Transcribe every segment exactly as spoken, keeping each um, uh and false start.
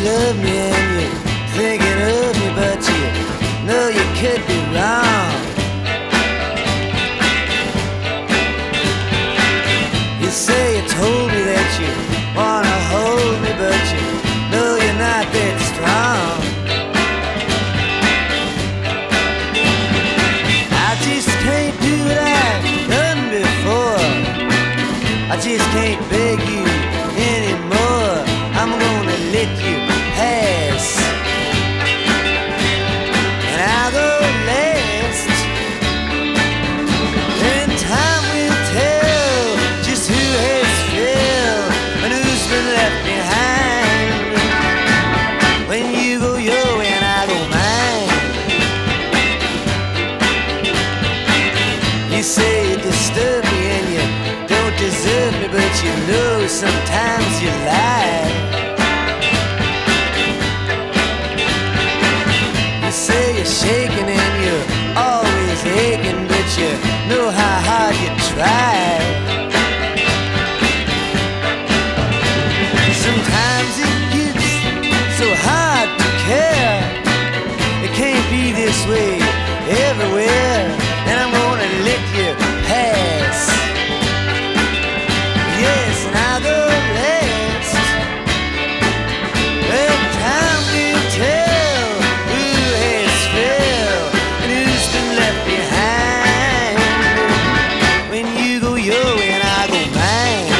love me and you're thinking of me, but you know you could be wrong. You say you told me that you wanna hold me, but you know you're not that strong. I just can't do what I've done before. I just can't beg you anymore. I'm gonna let you pass, and I'll go last. Then time will tell just who has failed and who's been left behind. When you go your way and I go mine. You say you disturb me and you don't deserve me, but you know sometimes you lie. You say you're shaking and you're always aching, but you know how hard you try. Sometimes it gets so hard to care. It can't be this way everywhere, and I'm gonna let you pass. Yes, and I'll go last. Well, time will tell who has failed and who's been left behind. When you go your way and I go mine.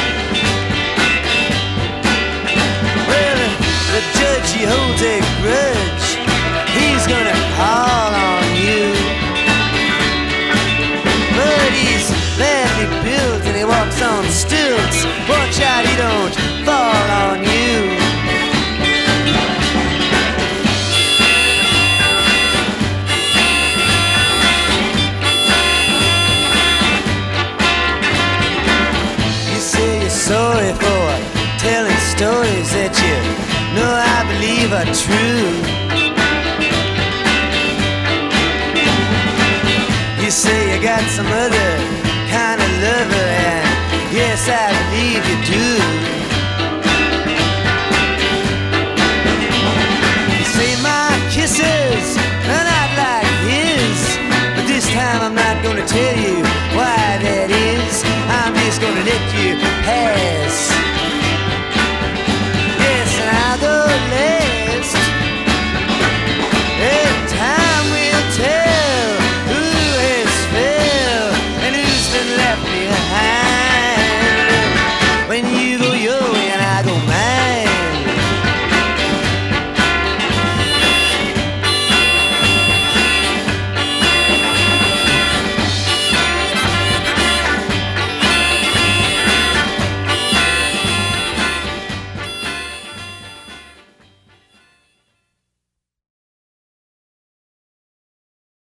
Well, the judge, he holds a grudge. He's gonna call on you, but he's badly built and he walks on stilts. Watch out he don't fall on you. You say you're sorry for telling stories that you know I believe are true. You say you got some other kind of lover, and yes, I believe you do.